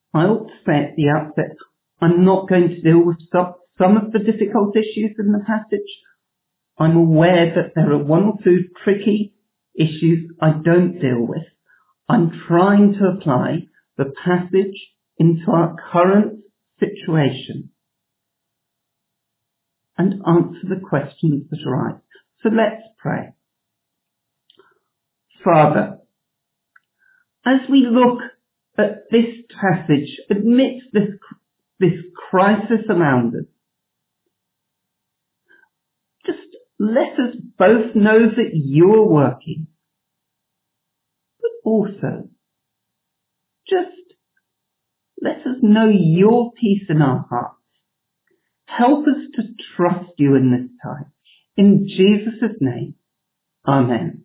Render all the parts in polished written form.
I ought to say at the outset, I'm not going to deal with some of the difficult issues in the passage. I'm aware that there are one or two tricky issues I don't deal with. I'm trying to apply the passage into our current situation and answer the questions that arise. So let's pray. Father, as we look at this passage amidst this crisis around us, just let us both know that you're working, but also just let us know your peace in our hearts. Help us to trust you in this time. In Jesus' name, amen.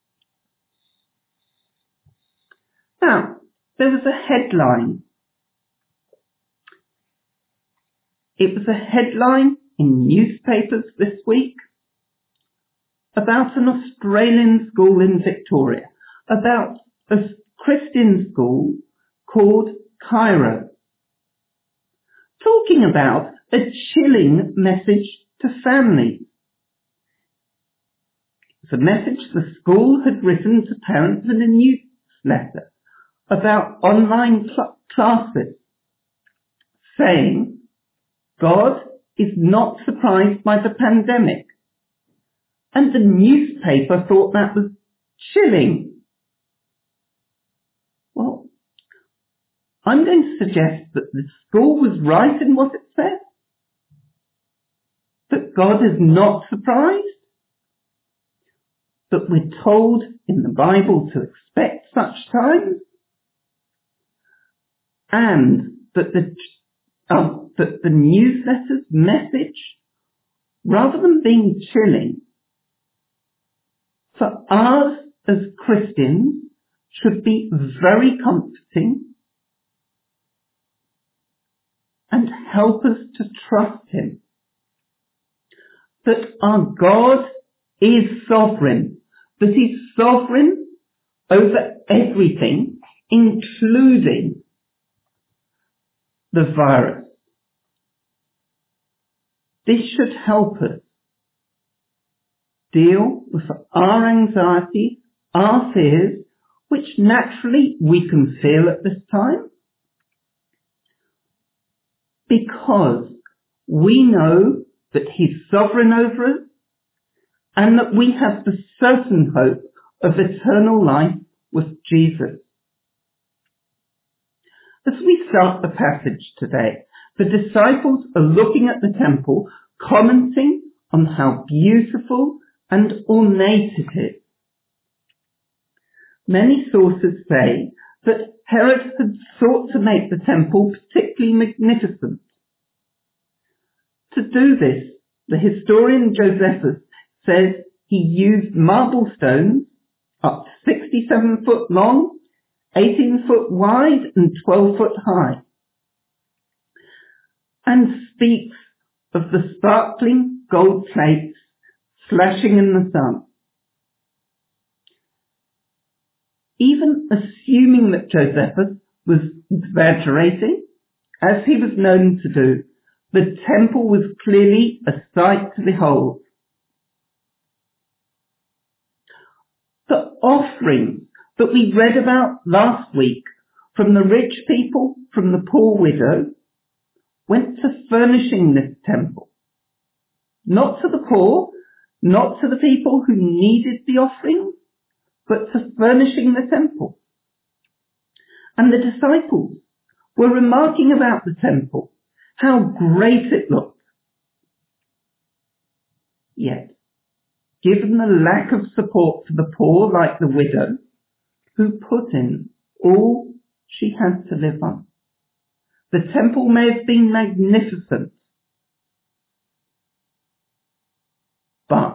Now, there was a headline. It was a headline in newspapers this week about an Australian school in Victoria, about a Christian school called Cairo, talking about a chilling message to families. It's a message the school had written to parents in a newsletter about online classes, saying God is not surprised by the pandemic. And the newspaper thought that was chilling. Well, I'm going to suggest that the school was right in what it said. That God is not surprised. That we're told in the Bible to expect such times. And that the newsletter's message, rather than being chilling, for us as Christians should be very comforting and help us to trust him. That our God is sovereign, that he's sovereign over everything, including the virus. This should help us deal with our anxieties, our fears, which naturally we can feel at this time, because we know that he's sovereign over us and that we have the certain hope of eternal life with Jesus. As we start the passage today, the disciples are looking at the temple, commenting on how beautiful and ornate it is. Many sources say that Herod had sought to make the temple particularly magnificent. To do this, the historian Josephus says he used marble stones up to 67 foot long, 18 foot wide and 12 foot high, and speaks of the sparkling gold plates flashing in the sun. Even assuming that Josephus was exaggerating, as he was known to do, the temple was clearly a sight to behold. The offerings that we read about last week from the rich people, from the poor widow, went to furnishing this temple. Not to the poor, not to the people who needed the offerings, but to furnishing the temple. And the disciples were remarking about the temple, how great it looked. Yet, given the lack of support for the poor like the widow, who put in all she had to live on, the temple may have been magnificent, but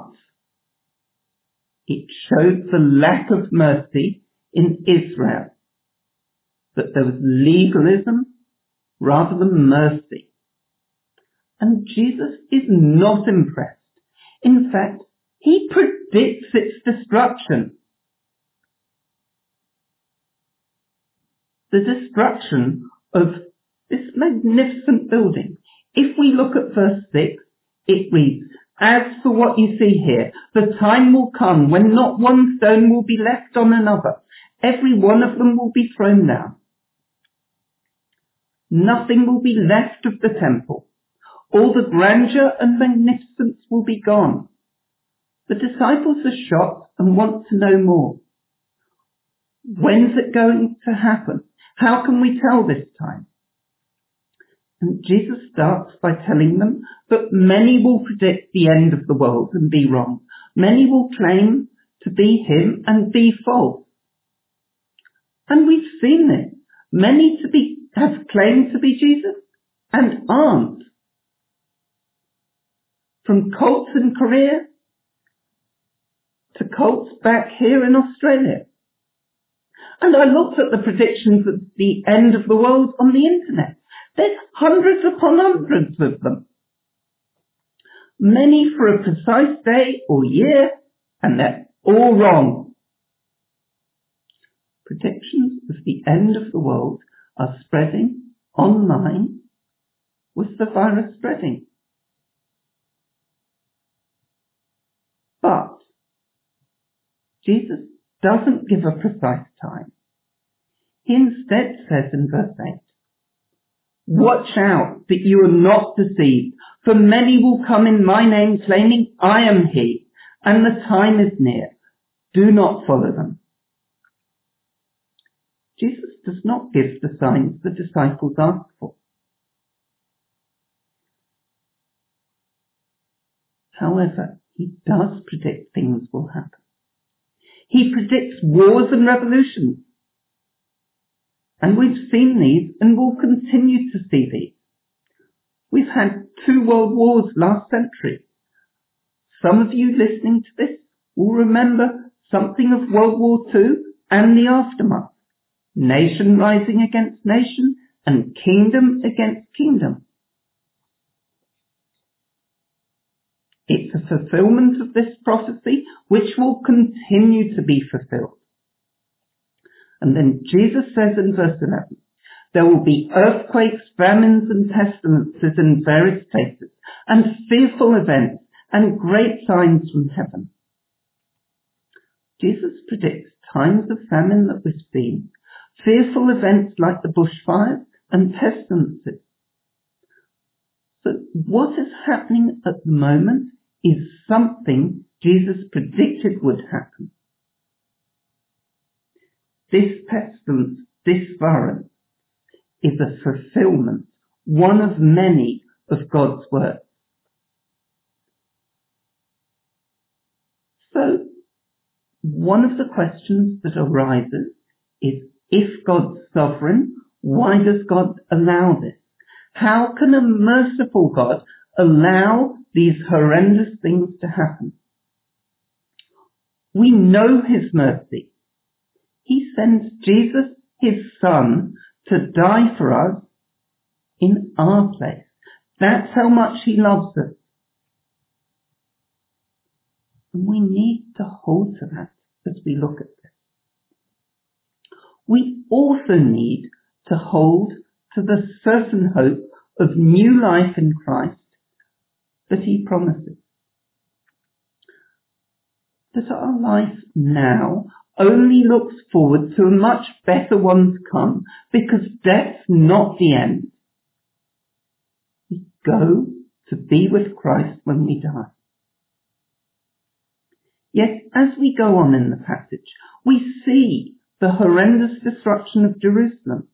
it showed the lack of mercy in Israel, that there was legalism rather than mercy. And Jesus is not impressed. In fact, he predicts its destruction. The destruction of this magnificent building. If we look at verse 6, it reads, "As for what you see here, the time will come when not one stone will be left on another. Every one of them will be thrown down. Nothing will be left of the temple. All the grandeur and magnificence will be gone." The disciples are shocked and want to know more. When's it going to happen? How can we tell this time? And Jesus starts by telling them that many will predict the end of the world and be wrong. Many will claim to be him and be false. And we've seen this. Many have claimed to be Jesus and aren't. From cults in Korea to cults back here in Australia. And I looked at the predictions of the end of the world on the internet. There's hundreds upon hundreds of them. Many for a precise day or year, and they're all wrong. Predictions of the end of the world are spreading online with the virus spreading. But Jesus doesn't give a precise time. He instead says in verse 8, "Watch out that you are not deceived, for many will come in my name claiming I am he, and the time is near. Do not follow them." Jesus does not give the signs the disciples ask for. However, he does predict things will happen. He predicts wars and revolutions. And we've seen these and will continue to see these. We've had 2 world wars last century. Some of you listening to this will remember something of World War II and the aftermath. Nation rising against nation and kingdom against kingdom. It's a fulfillment of this prophecy which will continue to be fulfilled. And then Jesus says in verse 11, "There will be earthquakes, famines and pestilences in various places, and fearful events and great signs from heaven." Jesus predicts times of famine that we've seen, fearful events like the bushfires and pestilences. So what is happening at the moment is something Jesus predicted would happen. This pestilence, this virus, is a fulfillment, one of many of God's words. So, one of the questions that arises is, if God's sovereign, why does God allow this? How can a merciful God allow these horrendous things to happen? We know his mercy. He sends Jesus, his son, to die for us in our place. That's how much he loves us. And we need to hold to that as we look at this. We also need to hold to the certain hope of new life in Christ that he promises. That our life now only looks forward to a much better one to come, because death's not the end. We go to be with Christ when we die. Yet, as we go on in the passage, we see the horrendous destruction of Jerusalem.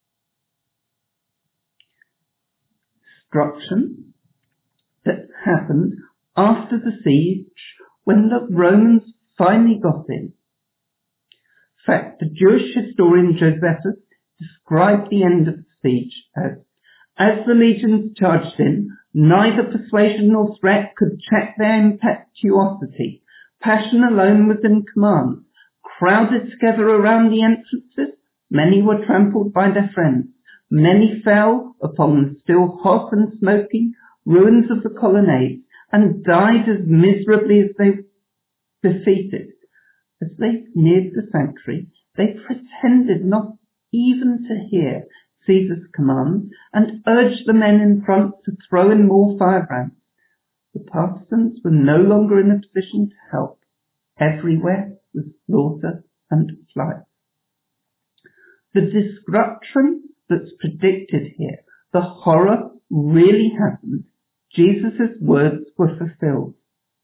Destruction that happened after the siege when the Romans finally got in. In fact, the Jewish historian Josephus described the end of the siege as the legions charged in, neither persuasion nor threat could check their impetuosity. Passion alone was in command. Crowded together around the entrances, many were trampled by their friends. Many fell upon the still hot and smoking ruins of the colonnade and died as miserably as they defeated. As they neared the sanctuary, they pretended not even to hear, Caesar's commands and urged the men in front to throw in more firebrands. The partisans were no longer in a position to help. Everywhere was slaughter and flight. The destruction that's predicted here, the horror really happened. Jesus' words were fulfilled.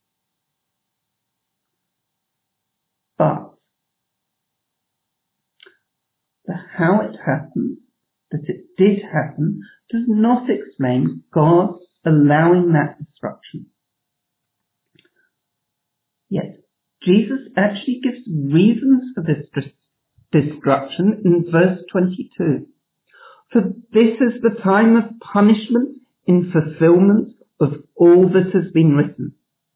But the how it happened, that it did happen, does not explain God allowing that destruction. Yet Jesus actually gives reasons for this destruction in verse 22. For this is the time of punishment in fulfillment of all that has been written.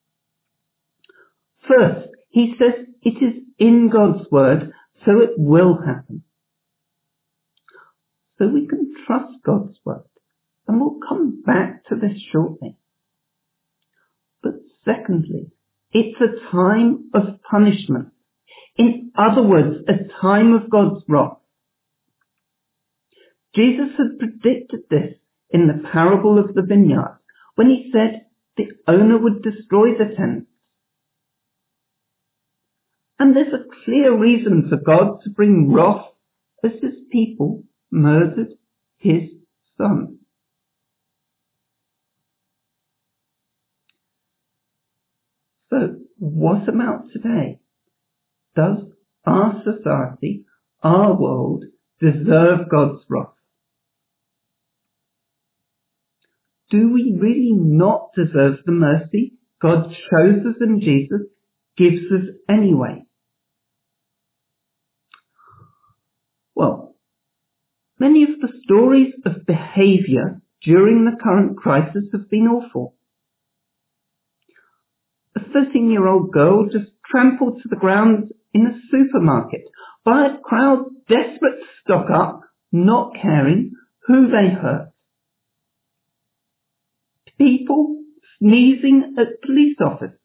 First, he says it is in God's word, so it will happen. So we can trust God's word, and we'll come back to this shortly. But secondly, it's a time of punishment. In other words, a time of God's wrath. Jesus had predicted this in the parable of the vineyard when he said the owner would destroy the tenants. And there's a clear reason for God to bring wrath as his people murdered his son. So what about today? Does our society, our world, deserve God's wrath? Do we really not deserve the mercy God shows us in Jesus, gives us anyway? Well, many of the stories of behaviour during the current crisis have been awful. A 13-year-old girl just trampled to the ground in a supermarket by a crowd desperate to stock up, not caring who they hurt. People sneezing at police officers.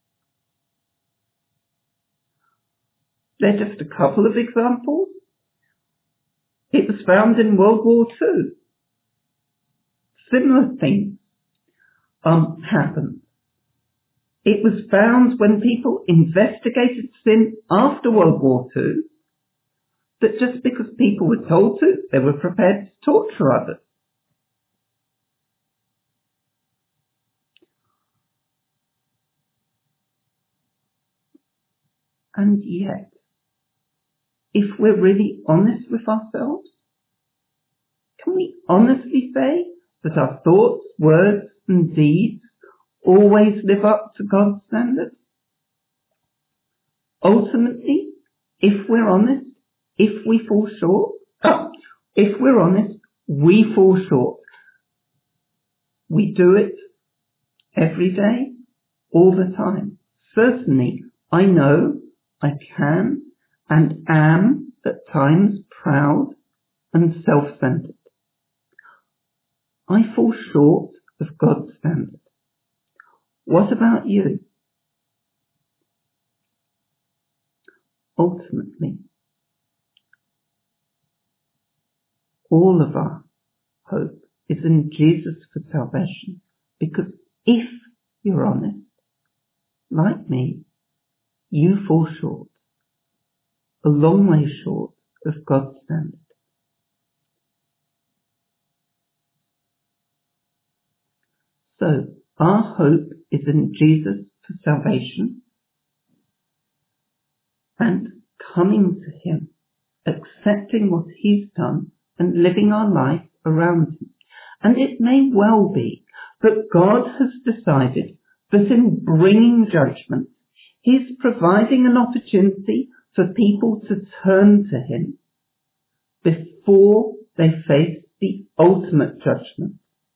They're just a couple of examples. It was found in World War II. Similar things happened. It was found when people investigated sin after World War II that just because people were told to, they were prepared to torture others. And yet, if we're really honest with ourselves, can we honestly say that our thoughts, words and deeds always live up to God's standard? Ultimately, if we're honest, if we fall short, we fall short. We do it every day, all the time. Certainly, I know I can and am at times proud and self-centered. I fall short of God's standard. What about you? Ultimately, all of our hope is in Jesus for salvation, because if you're honest, like me, you fall short, a long way short of God's standard. So, our hope is in Jesus for salvation and coming to him, accepting what he's done and living our life around him. And it may well be that God has decided that in bringing judgment, he's providing an opportunity for people to turn to him before they face the ultimate judgment.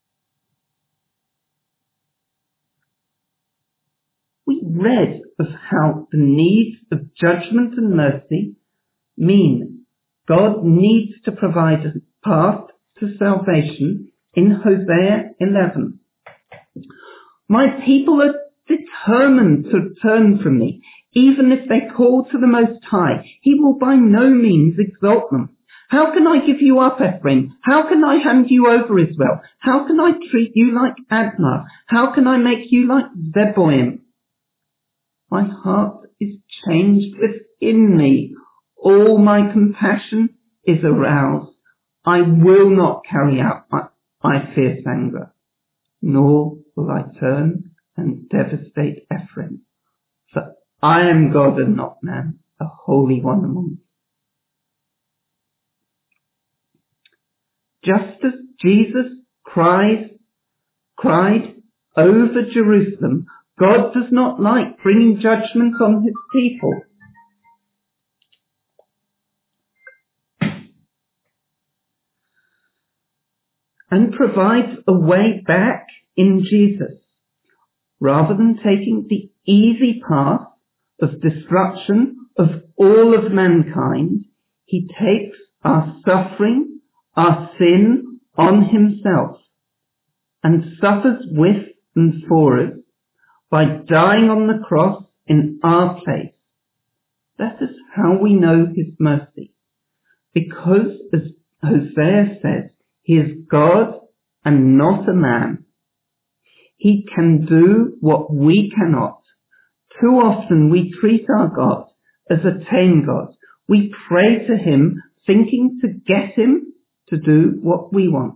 We read of how the needs of judgment and mercy mean God needs to provide a path to salvation in Hosea 11. My people are determined to turn from me. Even if they call to the Most High, he will by no means exalt them. How can I give you up, Ephraim? How can I hand you over, Israel? How can I treat you like Admah? How can I make you like Zeboim? My heart is changed within me. All my compassion is aroused. I will not carry out my fierce anger, nor will I turn and devastate Ephraim. For I am God and not man, the Holy One among you. Just as Jesus cried over Jerusalem, God does not like bringing judgment on his people. And provides a way back in Jesus. Rather than taking the easy path of destruction of all of mankind, he takes our suffering, our sin on himself and suffers with and for us by dying on the cross in our place. That is how we know his mercy. Because, as Hosea says, he is God and not a man. He can do what we cannot. Too often we treat our God as a tame God. We pray to him thinking to get him to do what we want.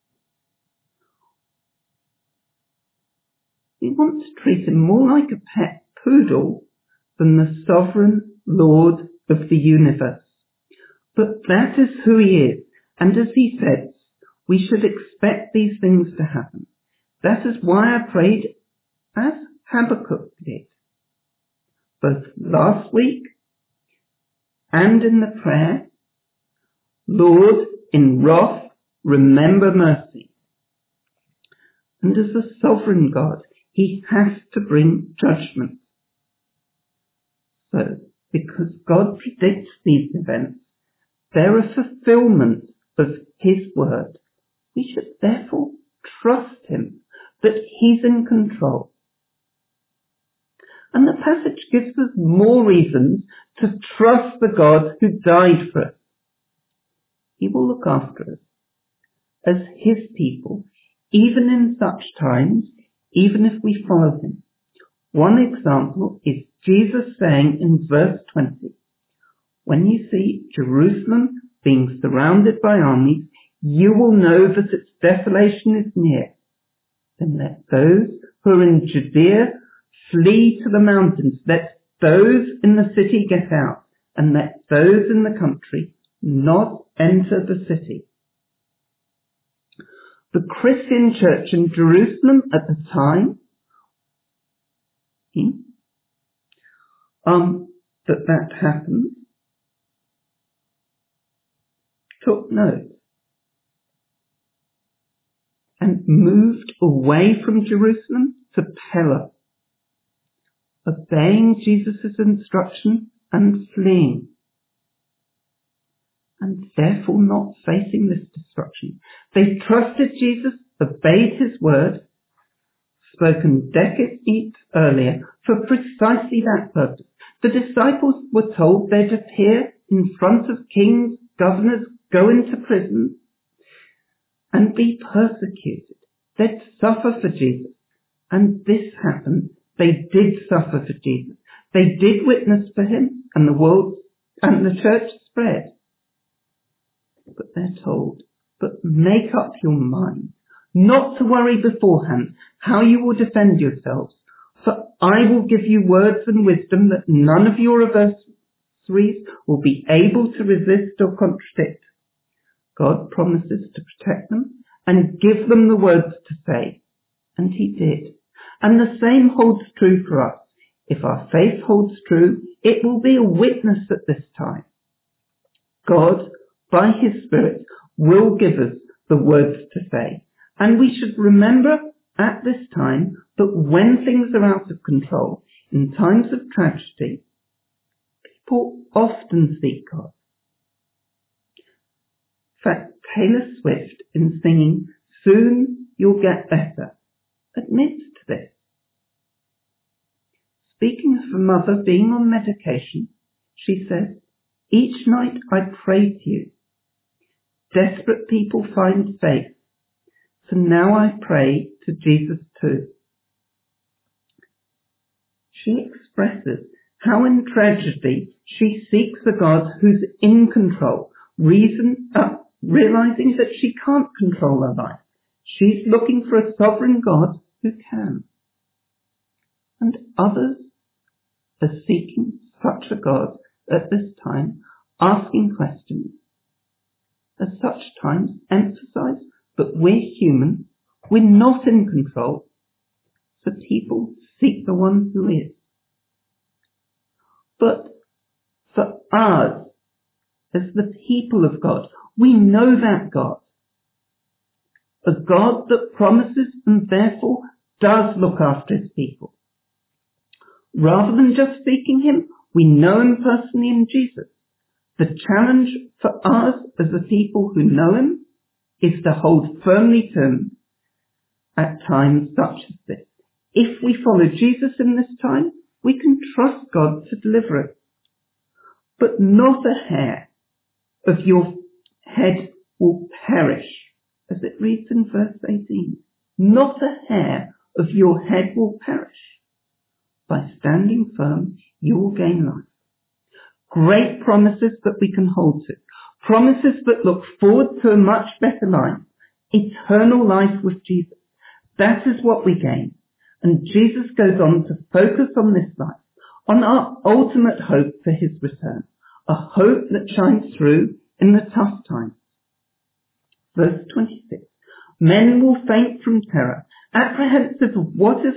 We want to treat him more like a pet poodle than the sovereign Lord of the universe. But that is who he is, and as he says, we should expect these things to happen. That is why I prayed as Habakkuk did, both last week and in the prayer, Lord, in wrath, remember mercy. And as a sovereign God, he has to bring judgment. So, because God predicts these events, they're a fulfillment of his word. We should therefore trust him that he's in control. And the passage gives us more reasons to trust the God who died for us. He will look after us as his people, even in such times, even if we follow him. One example is Jesus saying in verse 20, when you see Jerusalem being surrounded by armies, you will know that its desolation is near. Then let those who are in Judea flee to the mountains. Let those in the city get out, and let those in the country not enter the city. The Christian church in Jerusalem at the time that happened took note and moved away from Jerusalem to Pella, obeying Jesus' instruction and fleeing, and therefore not facing this destruction. They trusted Jesus, obeyed his word, spoken decades earlier, for precisely that purpose. The disciples were told they'd appear in front of kings, governors, go into prison, and be persecuted. They'd suffer for Jesus. And this happened. They did suffer for Jesus. They did witness for him, and the world and the church spread. But they're told, but make up your mind not to worry beforehand how you will defend yourselves, for I will give you words and wisdom that none of your adversaries will be able to resist or contradict. God promises to protect them and give them the words to say. And he did. And the same holds true for us. If our faith holds true, it will be a witness at this time. God, by his Spirit, will give us the words to say. And we should remember at this time that when things are out of control, in times of tragedy, people often seek God. In fact, Taylor Swift, in singing Soon You'll Get Better, admits to this. Speaking of her mother being on medication, she says, each night I pray to you desperate people find faith. So now I pray to Jesus too. She expresses how in tragedy she seeks a God who's in control, realizing that she can't control her life. She's looking for a sovereign God who can. And others are seeking such a God at this time, asking questions. At such times, emphasize that we're human, we're not in control, so people seek the one who is. But for us, as the people of God, we know that God. A God that promises and therefore does look after his people. Rather than just seeking him, we know him personally in Jesus. The challenge for us as the people who know him is to hold firmly to him at times such as this. If we follow Jesus in this time, we can trust God to deliver us. But not a hair of your head will perish, as it reads in verse 18. Not a hair of your head will perish. By standing firm, you will gain life. Great promises that we can hold to. Promises that look forward to a much better life. Eternal life with Jesus. That is what we gain. And Jesus goes on to focus on this life, on our ultimate hope for his return. A hope that shines through in the tough times. Verse 26. Men will faint from terror, apprehensive of what is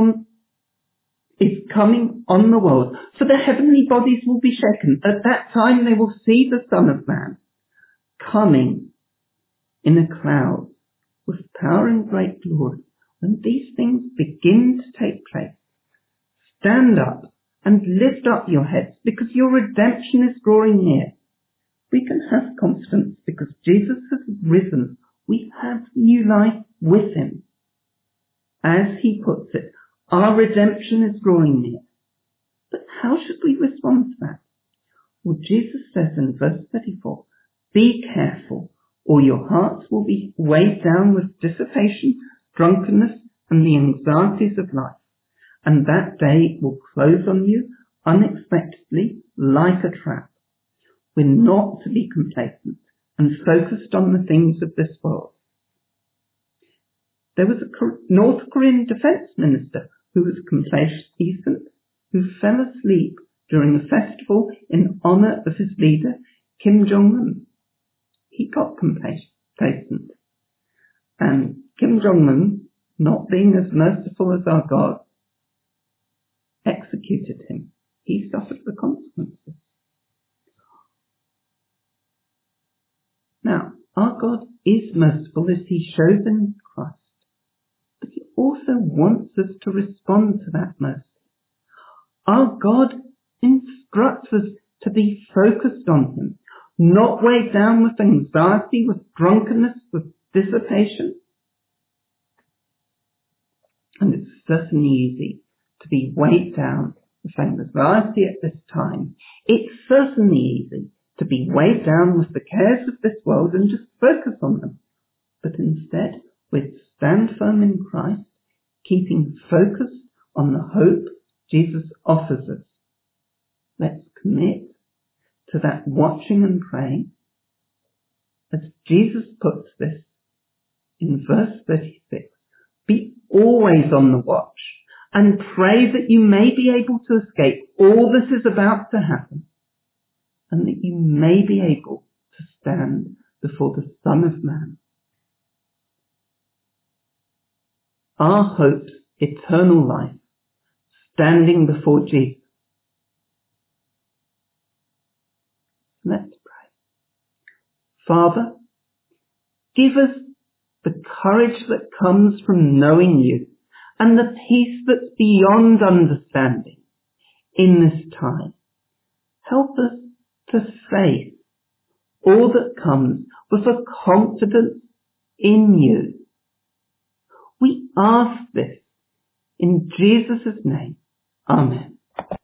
coming on the world, for the heavenly bodies will be shaken. At that time they will see the Son of Man coming in a cloud with power and great glory. When these things begin to take place, stand up and lift up your heads, because your redemption is drawing near. We can have confidence because Jesus has risen. We have new life with him. As he puts it, our redemption is drawing near. But how should we respond to that? Well, Jesus says in verse 34, be careful, or your hearts will be weighed down with dissipation, drunkenness, and the anxieties of life. And that day will close on you unexpectedly like a trap. We're not to be complacent and focused on the things of this world. There was a North Korean defense minister who was complacent, who fell asleep during a festival in honor of his leader, Kim Jong-un. He got complacent. And Kim Jong-un, not being as merciful as our God, executed him. He suffered the consequences. Now, our God is merciful as he shows in Christ. But he also wants us to respond to that mercy. Our God instructs us to be focused on him, not weighed down with anxiety, with drunkenness, with dissipation. And it's certainly easy to be weighed down with anxiety at this time. It's certainly easy to be weighed down with the cares of this world and just focus on them. But instead, we stand firm in Christ, keeping focused on the hope Jesus offers us. Let's commit to that watching and praying, as Jesus puts this in verse 36. Be always on the watch and pray that you may be able to escape all that is about to happen, and that you may be able to stand before the Son of Man. Our hope's eternal life, standing before Jesus. Let's pray. Father, give us the courage that comes from knowing you and the peace that's beyond understanding in this time. Help us to face all that comes with a confidence in you. We ask this in Jesus' name. Amen.